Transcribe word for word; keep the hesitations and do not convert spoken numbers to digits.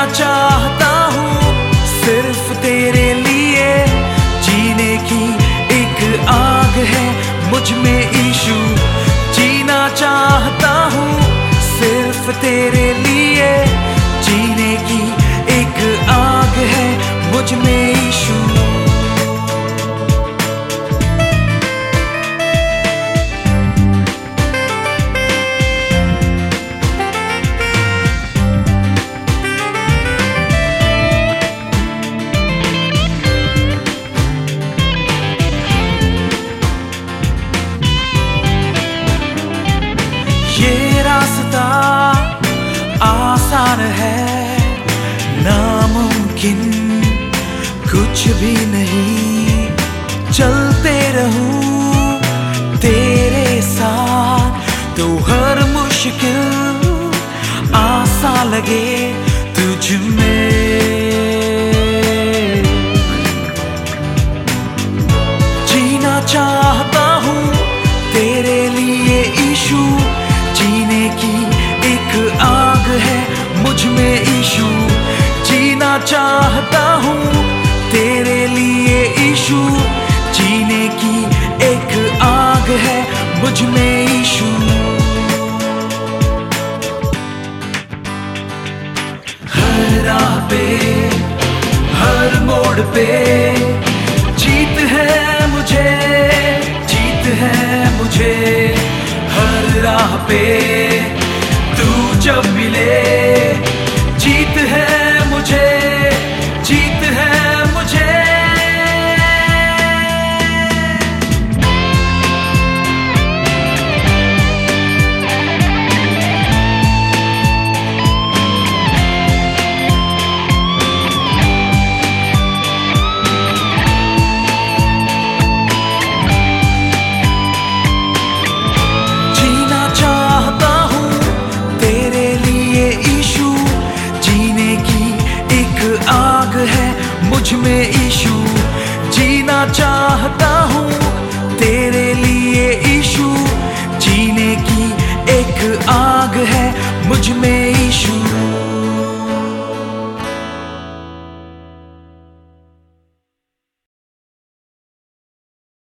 चाहता हूँ सिर्फ तेरे लिए, जीने की एक आग है मुझ में ईशु। जीना चाहता हूँ सिर्फ तेरे लिए, जीने की एक आग है मुझ में ईशु। ये रास्ता आसान है, नामुमकिन कुछ भी नहीं। चलते रहूं तेरे साथ तो हर मुश्किल आसान लगे तुझ में। जीना चाहता हूँ तेरे लिए ईशु, जीने की एक आग है मुझ में ईशु। जीना चाहता हूँ तेरे लिए ईशु, जीने की एक आग है मुझ में ईशु। हर राह पे हर मोड़ पे जीत है मुझे, जीत है मुझे। हर राह पे तू जब मिले, जीत है मुझे, जीत है मुझे। मुझ में ईशु, जीना चाहता हूँ तेरे लिए ईशु, जीने की एक आग है मुझ में।